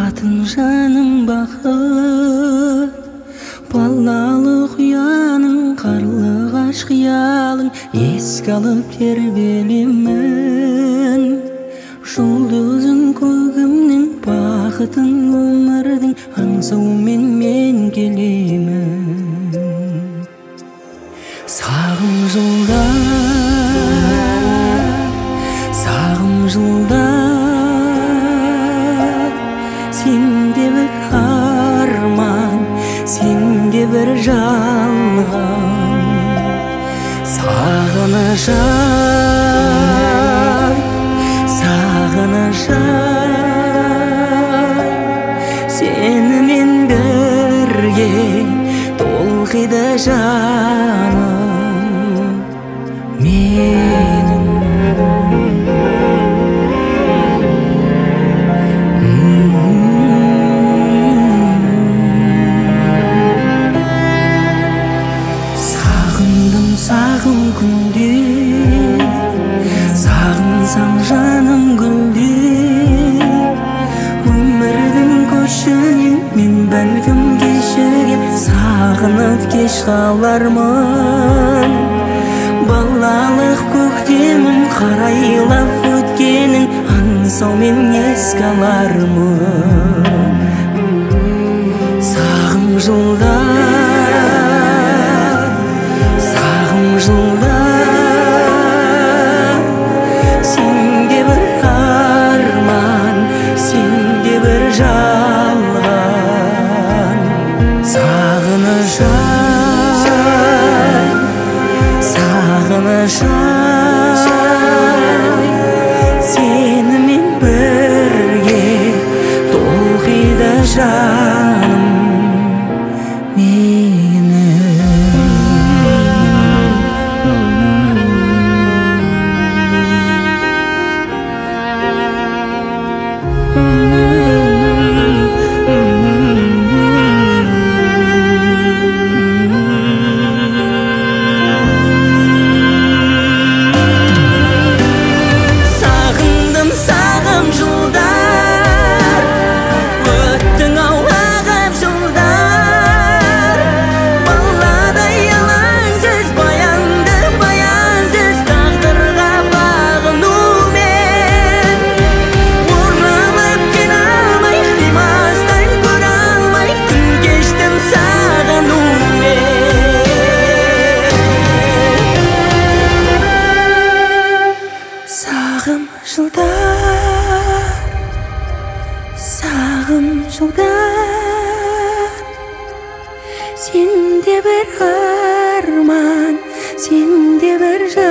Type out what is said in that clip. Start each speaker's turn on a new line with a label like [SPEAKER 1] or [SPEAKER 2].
[SPEAKER 1] Атын жаным бақыт, балалық ұяның, қарлығаш қиялың еске алып тербелемін. Жұлдызын көгімнің, бақытын өмірдің аңсаумен мен келемін. Сағым жылдар, сенде бір арман, сенде бір жалған. Сағынышай, сенімен бірге толқиды жаным менің. Сағындым сағым күнде, сағынсаң жаным гүлде. Өмірдің көшінен мен бәлкім кешігем, сағынып кеш қалармын. Балалық көктемім қарайлап өткенің аңсаумен еске алармын. Сағым жылдар, сенде бір арман, сенде бір жалған. Сағынышай, сенімен бірге толқиды жаным Сағым жылдар, сенде бір арман, сенде бір